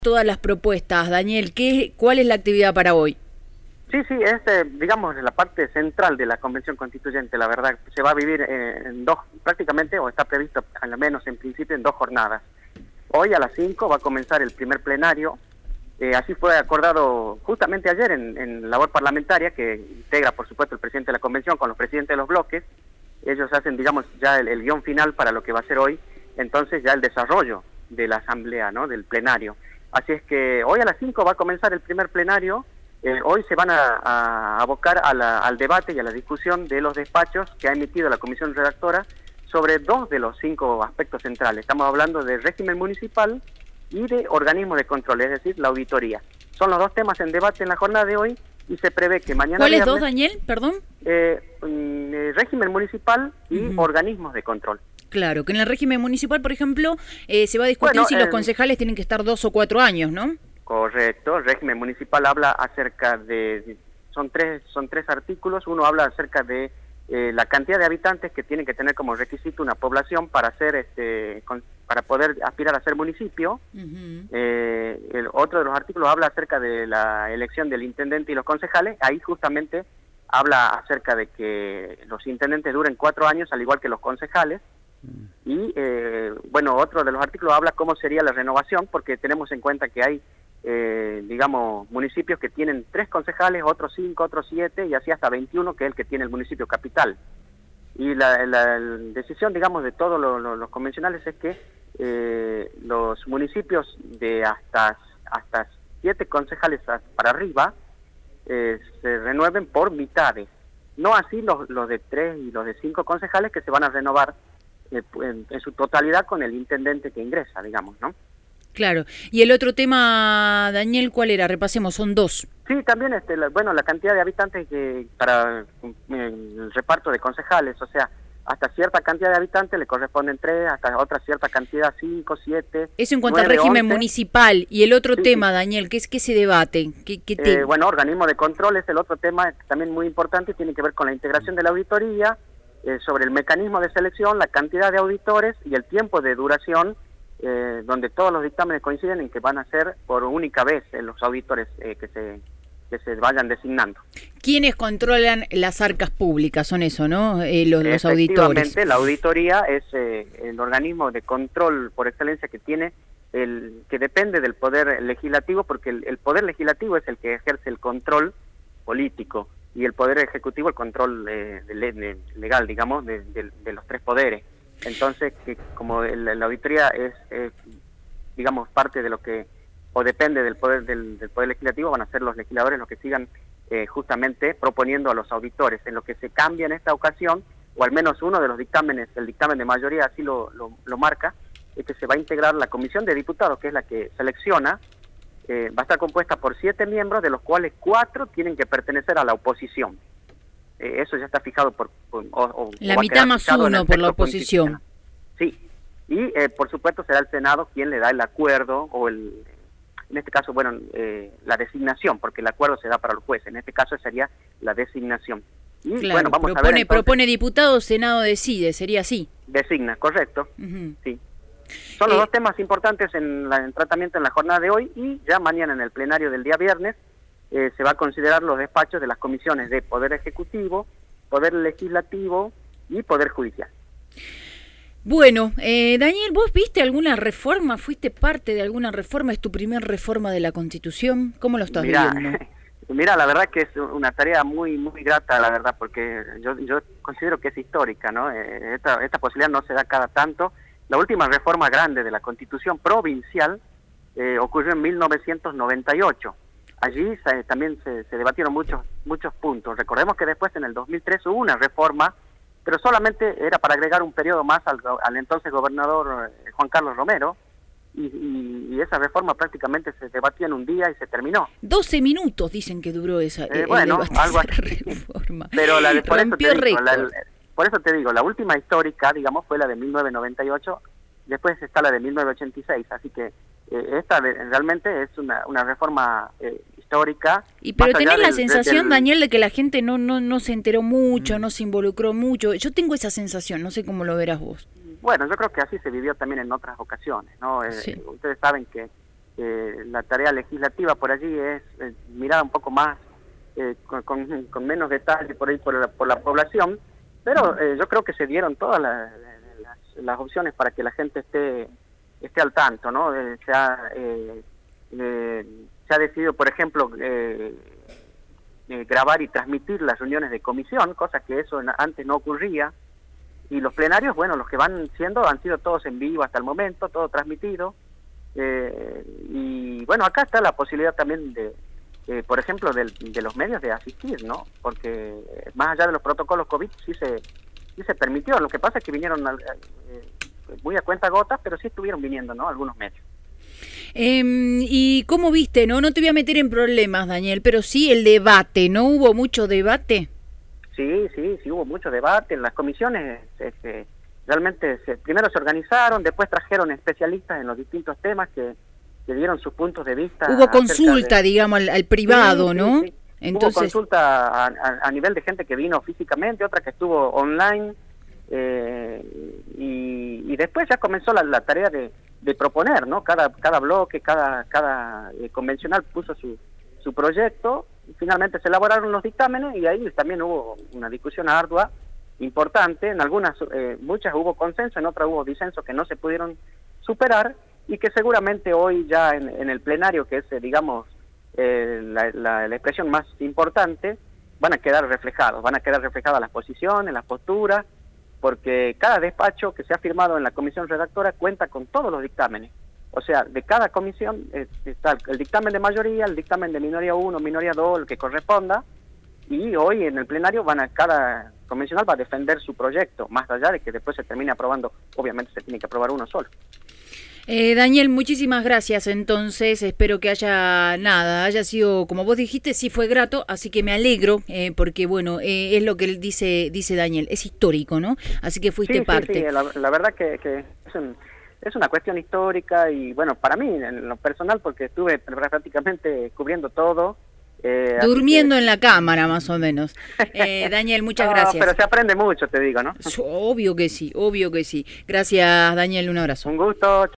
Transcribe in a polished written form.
Todas las propuestas. Daniel, ¿cuál es la actividad para hoy? Sí, es, digamos, la parte central de la Convención Constituyente, la verdad. Se va a vivir en dos, prácticamente, o está previsto, al menos en principio, en dos jornadas. Hoy a las 5 va a comenzar el primer plenario. Así fue acordado justamente ayer en labor parlamentaria, que integra, por supuesto, el presidente de la Convención con los presidentes de los bloques. Ellos hacen, digamos, ya el guión final para lo que va a ser hoy, entonces ya el desarrollo de la asamblea, ¿no?, del plenario. Así es que hoy a las 5 va a comenzar el primer plenario. Hoy se van a abocar al debate y a la discusión de los despachos que ha emitido la comisión redactora sobre dos de los 5 aspectos centrales. Estamos hablando de régimen municipal y de organismos de control, es decir, la auditoría. Son los dos temas en debate en la jornada de hoy y se prevé que mañana... ¿Cuáles dos, Daniel? Perdón. Régimen municipal y organismos de control. Claro, que en el régimen municipal, por ejemplo, se va a discutir si los concejales tienen que estar 2 o 4 años, ¿no? Correcto, el régimen municipal habla acerca de... Son tres artículos. Uno habla acerca de la cantidad de habitantes que tienen que tener como requisito una población para ser para poder aspirar a ser municipio. El otro de los artículos habla acerca de la elección del intendente y los concejales. Ahí justamente habla acerca de que los intendentes duren 4 años, al igual que los concejales. Y bueno, otro de los artículos habla cómo sería la renovación, porque tenemos en cuenta que hay, digamos, municipios que tienen 3 concejales, otros 5, otros 7 y así hasta 21, que es el que tiene el municipio capital. Y la decisión, digamos, de todos los convencionales es que los municipios de hasta 7 concejales para arriba se renueven por mitades. No así los de 3 y los de 5 concejales, que se van a renovar en su totalidad con el intendente que ingresa, digamos, ¿no? Claro. Y el otro tema, Daniel, ¿cuál era? Repasemos, son 2. Sí, también, la cantidad de habitantes que para el reparto de concejales, o sea, hasta cierta cantidad de habitantes le corresponden 3, hasta otra cierta cantidad 5, 7. Eso en cuanto 9, al régimen 11. Municipal. Y el otro tema, sí. Daniel, ¿qué se debate? Bueno, organismo de control es el otro tema también muy importante, tiene que ver con la integración de la auditoría, sobre el mecanismo de selección, la cantidad de auditores y el tiempo de duración, donde todos los dictámenes coinciden en que van a ser por única vez los auditores que se vayan designando. ¿Quiénes controlan las arcas públicas? Son eso, ¿no? Los auditores. Efectivamente, la auditoría es el organismo de control por excelencia que tiene, que depende del Poder Legislativo, porque el Poder Legislativo es el que ejerce el control político y el Poder Ejecutivo el control legal, digamos, de los 3 poderes. Entonces, como la auditoría es, digamos, parte de lo que, o depende del poder legislativo, van a ser los legisladores los que sigan justamente proponiendo a los auditores. En lo que se cambia en esta ocasión, o al menos uno de los dictámenes, el dictamen de mayoría así lo marca, es que se va a integrar la comisión de diputados, que es la que selecciona. Va a estar compuesta por 7 miembros, de los cuales 4 tienen que pertenecer a la oposición. Eso ya está fijado la mitad más 1 por la oposición. Sí, y por supuesto será el Senado quien le da el acuerdo, o en este caso, bueno, la designación, porque el acuerdo se da para los jueces, en este caso sería la designación. Y claro, bueno, vamos a ver entonces, propone diputado, Senado decide, sería así. Designa, correcto, sí. Son los 2 temas importantes en tratamiento en la jornada de hoy, y ya mañana en el plenario del día viernes se va a considerar los despachos de las comisiones de Poder Ejecutivo, Poder Legislativo y Poder Judicial. Bueno, Daniel, ¿vos viste alguna reforma? ¿Fuiste parte de alguna reforma? ¿Es tu primer reforma de la Constitución? ¿Cómo lo estás viendo? Mira, la verdad que es una tarea muy grata, la verdad, porque yo considero que es histórica, ¿no? Esta posibilidad no se da cada tanto. La última reforma grande de la Constitución provincial ocurrió en 1998. Allí también se debatieron muchos puntos. Recordemos que después, en el 2003, hubo una reforma, pero solamente era para agregar un periodo más al entonces gobernador Juan Carlos Romero, y esa reforma prácticamente se debatió en un día y se terminó. 12 minutos dicen que duró esa bueno, algo así. Reforma. Pero rompió récord. Por eso te digo, la última histórica, digamos, fue la de 1998, después está la de 1986, así que esta realmente es una reforma histórica. Pero tenés la sensación, Daniel, de que la gente no se enteró mucho, no se involucró mucho. Yo tengo esa sensación, no sé cómo lo verás vos. Bueno, yo creo que así se vivió también en otras ocasiones, ¿no? Sí. Ustedes saben que la tarea legislativa por allí es mirar un poco más, con menos detalle por ahí por la población, pero yo creo que se dieron todas las opciones para que la gente esté al tanto, ¿no? Se ha decidido, por ejemplo, grabar y transmitir las reuniones de comisión, cosa que eso antes no ocurría, y los plenarios, bueno, los que han sido todos en vivo hasta el momento, todo transmitido, y bueno, acá está la posibilidad también por ejemplo, de los medios de asistir, ¿no? Porque más allá de los protocolos COVID sí se permitió. Lo que pasa es que vinieron muy a cuentagotas, pero sí estuvieron viniendo, ¿no? Algunos medios. ¿Y cómo viste, no? No te voy a meter en problemas, Daniel, pero sí el debate, ¿no? ¿Hubo mucho debate? Sí, hubo mucho debate. En las comisiones realmente primero se organizaron, después trajeron especialistas en los distintos temas que dieron sus puntos de vista. Hubo consulta, digamos, al privado, ¿no? Sí. Entonces... Hubo consulta a nivel de gente que vino físicamente, otra que estuvo online, y después ya comenzó la tarea de proponer, ¿no? Cada bloque, cada convencional puso su proyecto, y finalmente se elaboraron los dictámenes, y ahí también hubo una discusión ardua, importante. En muchas hubo consenso, en otras hubo disensos que no se pudieron superar, y que seguramente hoy ya en el plenario, que es, digamos, la expresión más importante, van a quedar reflejadas las posiciones, las posturas, porque cada despacho que se ha firmado en la comisión redactora cuenta con todos los dictámenes. O sea, de cada comisión está el dictamen de mayoría, el dictamen de minoría 1, minoría 2, el que corresponda, y hoy en el plenario cada convencional va a defender su proyecto, más allá de que después se termine aprobando. Obviamente se tiene que aprobar uno solo. Daniel, muchísimas gracias. Entonces, espero que haya sido, como vos dijiste, sí fue grato, así que me alegro, porque bueno, es lo que él dice Daniel, es histórico, ¿no? Así que fuiste parte. Sí, la verdad que es una cuestión histórica, y bueno, para mí, en lo personal, porque estuve prácticamente cubriendo todo. Durmiendo en la cámara, más o menos. Daniel, muchas gracias. Pero se aprende mucho, te digo, ¿no? Obvio que sí. Gracias, Daniel, un abrazo. Un gusto.